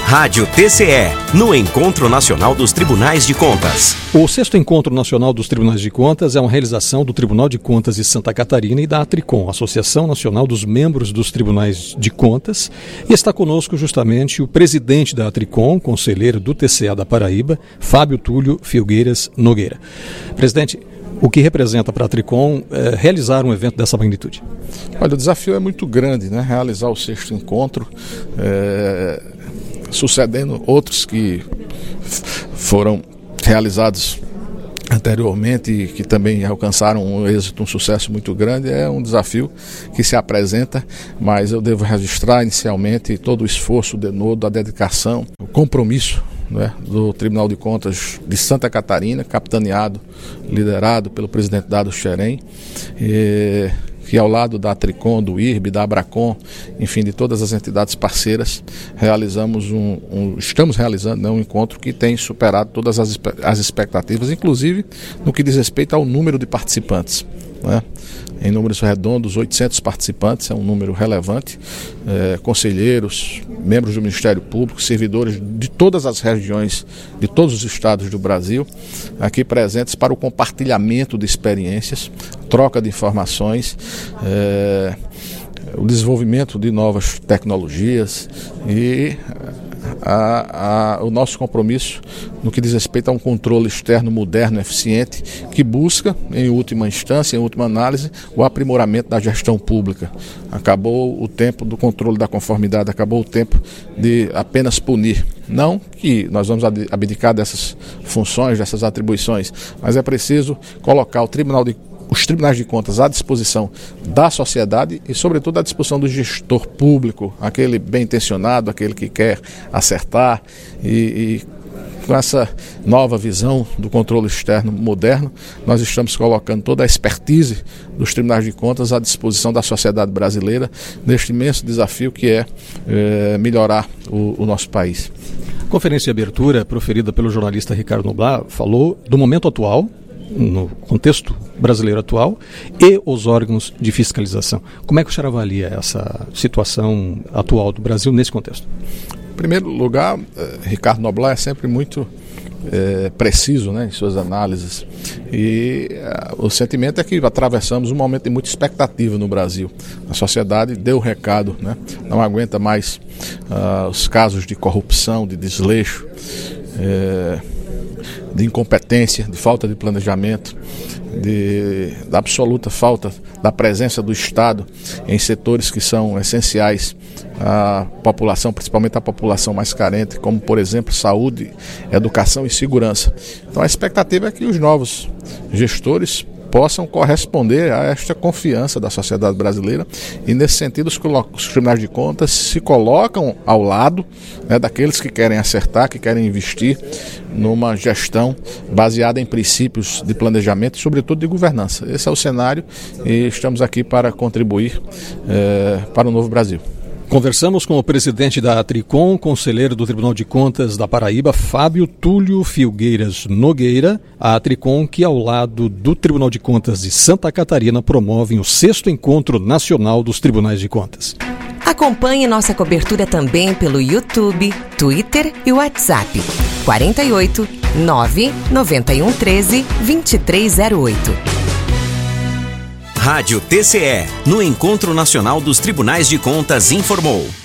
Rádio TCE, no Encontro Nacional dos Tribunais de Contas. O 6º Encontro Nacional dos Tribunais de Contas é uma realização do Tribunal de Contas de Santa Catarina e da Atricom, Associação Nacional dos Membros dos Tribunais de Contas. E está conosco justamente o presidente da Atricom, conselheiro do TCE da Paraíba, Fábio Túlio Filgueiras Nogueira. Presidente, o que representa para a Atricom realizar um evento dessa magnitude? Olha, o desafio é muito grande, né? Realizar o 6º encontro, sucedendo outros que foram realizados anteriormente e que também alcançaram um êxito, um sucesso muito grande. É um desafio que se apresenta, mas eu devo registrar inicialmente todo o esforço, o denodo, a dedicação, o compromisso, né, do Tribunal de Contas de Santa Catarina, capitaneado, liderado pelo presidente Dado Xerém, que ao lado da Atricom, do IRB, da Abracom, enfim, de todas as entidades parceiras, estamos realizando um encontro que tem superado todas as expectativas, inclusive no que diz respeito ao número de participantes, né? Em números redondos, 800 participantes, é um número relevante, conselheiros, membros do Ministério Público, servidores de todas as regiões, de todos os estados do Brasil, aqui presentes para o compartilhamento de experiências, troca de informações, o desenvolvimento de novas tecnologias e o nosso compromisso no que diz respeito a um controle externo moderno, eficiente, que busca, em última instância, em última análise, o aprimoramento da gestão pública. Acabou o tempo do controle da conformidade, acabou o tempo de apenas punir. Não que nós vamos abdicar dessas funções, dessas atribuições, mas é preciso colocar os tribunais de contas à disposição da sociedade e, sobretudo, à disposição do gestor público, aquele bem intencionado, aquele que quer acertar e com essa nova visão do controle externo moderno, nós estamos colocando toda a expertise dos tribunais de contas à disposição da sociedade brasileira neste imenso desafio que é melhorar o nosso país. A conferência de abertura proferida pelo jornalista Ricardo Noblat falou do momento atual, no contexto brasileiro atual, e os órgãos de fiscalização. Como é que o senhor avalia essa situação atual do Brasil nesse contexto? Em primeiro lugar, Ricardo Noblat é sempre muito preciso, né, em suas análises, e o sentimento é que atravessamos um momento de muita expectativa no Brasil. A sociedade deu o recado, né, não aguenta mais os casos de corrupção, de desleixo, de incompetência, de falta de planejamento, da absoluta falta da presença do Estado em setores que são essenciais à população, principalmente à população mais carente, como, por exemplo, saúde, educação e segurança. Então a expectativa é que os novos gestores possam corresponder a esta confiança da sociedade brasileira e, nesse sentido, os tribunais de contas se colocam ao lado, né, daqueles que querem acertar, que querem investir numa gestão baseada em princípios de planejamento e, sobretudo, de governança. Esse é o cenário e estamos aqui para contribuir para o novo Brasil. Conversamos com o presidente da Atricom, conselheiro do Tribunal de Contas da Paraíba, Fábio Túlio Filgueiras Nogueira. A Atricom, que ao lado do Tribunal de Contas de Santa Catarina, promove o 6º Encontro Nacional dos Tribunais de Contas. Acompanhe nossa cobertura também pelo YouTube, Twitter e WhatsApp. 48 991 13 2308. Rádio TCE, no Encontro Nacional dos Tribunais de Contas, informou.